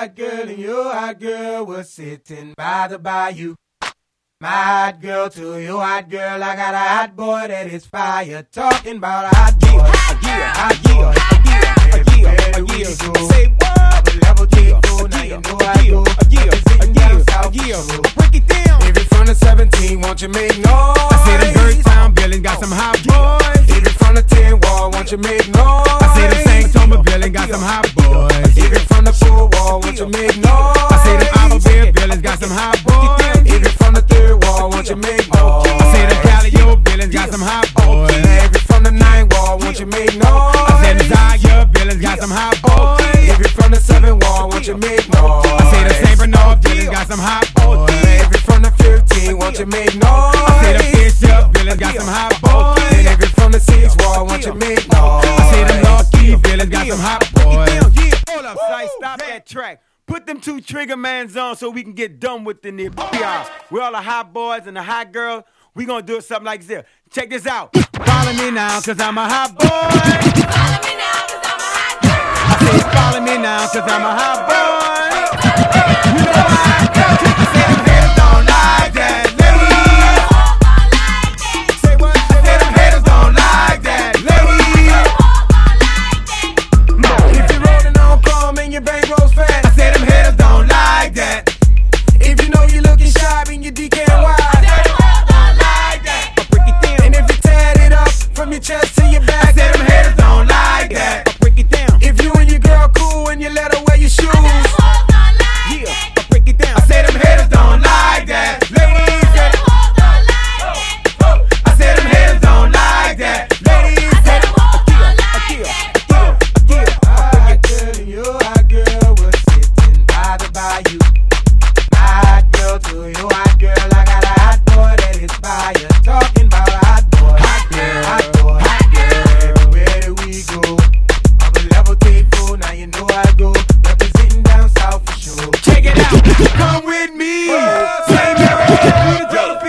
hot girl and your hot girl was sitting by the bayou. My hot girl to your hot girl, I got a hot boy that is fire. Talking about a hot boy. Say what? Level T4, now you know I go. Break it down. If you're from the 17, won't you make noise? I say them Birdtown Billings got some hot boys. If you're from the 10 wall, won't you make noise? I say them St. Thomas Billings got some hot boys. If you're from the 4 wall, won't you make noise? I say them Albertville Billings got some hot boys. If you're from the 3rd wall, won't you make noise? I say them Callio Billings got some hot boys. If you're from the 9 wall, won't you make noise? I say them Zaya Billings got some hot boys. If you're from the 7 wall, won't you make noise? I say them St. Bernard Billings got some hot boys. If you're from the 15, won't you make noise? I say them Bishop Billings got some hot boys. And if you're from the 6 wall, won't you make noise? I say them Lucky Billings got some hot boys. Hold up, Sight, stop that track. Put them 2 trigger mans on so we can get done with the nigga. We're all the hot boys and the hot girls. We gonna do something like this. Check this out. Follow me now, cause I'm a hot boy. Follow me now, cause I'm a hot girl. I say follow me now, cause I'm a hot boy. You know why? I say them haters don't like that, ladies. Say what? I say them haters don't like that, ladies. If you're rolling on calm and your bank rolls fast, I say them haters don't like that. if you know you're looking shy and your DK wide, and if you tatted it up from your chest to your back, I say them haters don't like that. I break it down. if you and your girl cool and you let her wear your shoes, Yeah, I break it down. I say them haters don't like that. Ladies, I say them haters don't like that. Ladies, hot girl and your hot girl was sitting by the bayou. My hot girl to your hot girl, I got a hot boy that is fire. Talking about a hot boy, hot girl, hot boy, hot girl. Everywhere that we go, I'm a level T4, now you know I go. Representing down south for sure. check it out. Come with me. Same area, we the JP.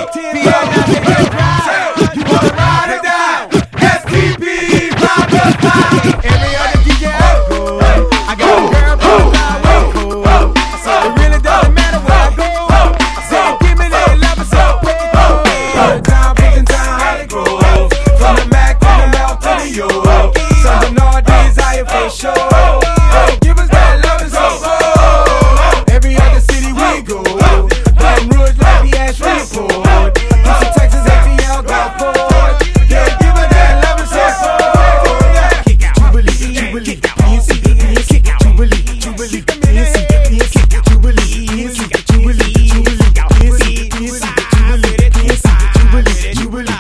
You wanna ride or die? STP, pop us by. Every other DJ I go, I got a girl from the highway. So it really doesn't matter where I go. Say, give me that love, so Prison town, how they grow. From the Mac to the Mouth to the Yo. Some Bernard desire for sure. Give us that love and so. Every other city we go. Baton Rouge, Lafayette, Shreveport. Houston, Texas, ATL, Gulfport. Yeah, give us that love and so. Jubilee, Jubilee, PNC, PNC, Jubilee, Jubilee, PNC, PNC, Jubilee, PNC, Jubilee, Jubilee, PNC, PNC, Jubilee, PNC, Jubilee, Jubilee,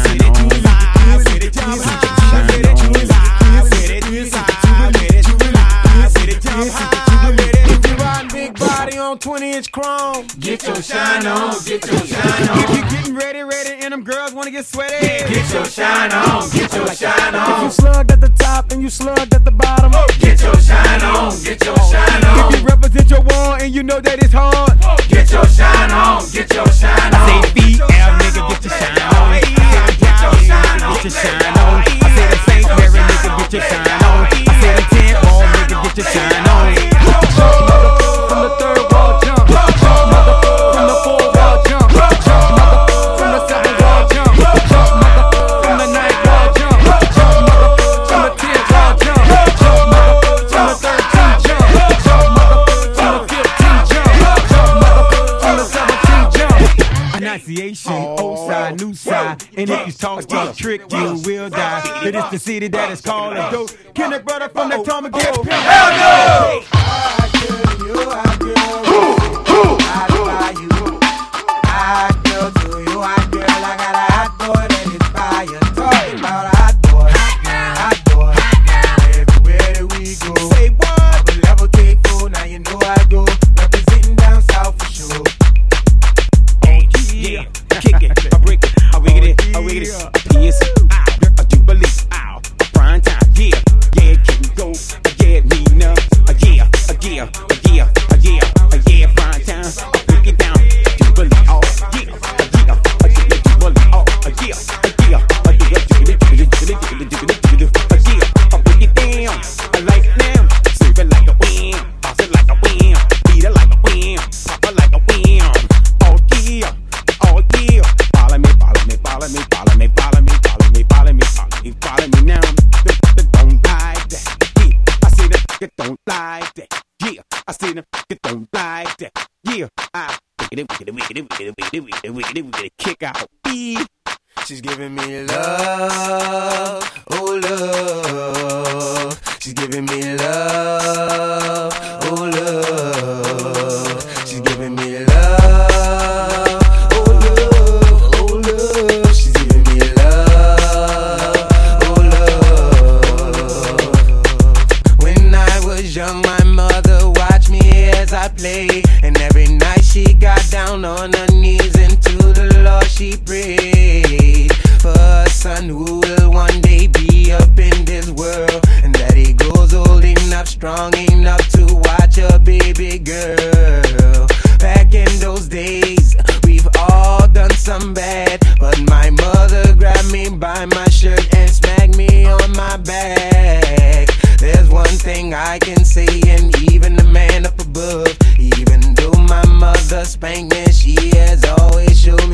if you riding big body on 20-inch chrome, Get your shine on, get your shine on. if you getting ready, and them girls wanna get sweaty, Get your shine on, get your shine if on. you slugged at the top and you slugged at the bottom, Get your shine on, get your shine if you on. represent your wall and you know that it's hard, Get your shine on, get your shine I say on. BL nigga get your shine on. I say the Cal nigga get your shine on. I say the St. Mary nigga get your shine on. I say the 10 ball nigga get your shine on. from the 3rd wall jump, from the 4th wall jump, from the 7th wall jump, from the 9th wall jump, from the 10th wall jump, from the 13th jump, from the 15th jump, from the 17th jump. Enunciation, old side, new side. And if you talk trick, you will die. It is the city that is called a dope. Can the brother from the Thomas get pimped? Hell no! Hot girl, you hot girl, hot by you. Hot girl to you, hot girl, I got a hot boy that is fire. Talking about a hot boy, hot boy, everywhere that we go. Say what? I'm a level T4, now you know I go. Representing down south for sure. Yeah, kick it, I break it, I wig it, I wig it. PNC, I Jubilee, a prime time, yeah, can go, yeah, me now, like that. Yeah, I see them get them like that. Yeah, I wicked, kick out. She's giving me love, oh love. She's giving me love, oh love. She's giving me love, oh love, oh love. She's giving me love, oh love. When I was young, my mother watched me as I played, and every night she got down on her knees and to the Lord she prayed for a son who will one day be up in this world, and that he grows old enough, strong enough to watch a baby girl. Back in those days, we've all done some bad, but my mother grabbed me by my shirt and smacked me on my back. There's one thing I can say, and even the man up above, even though my mother spanked me, she has always showed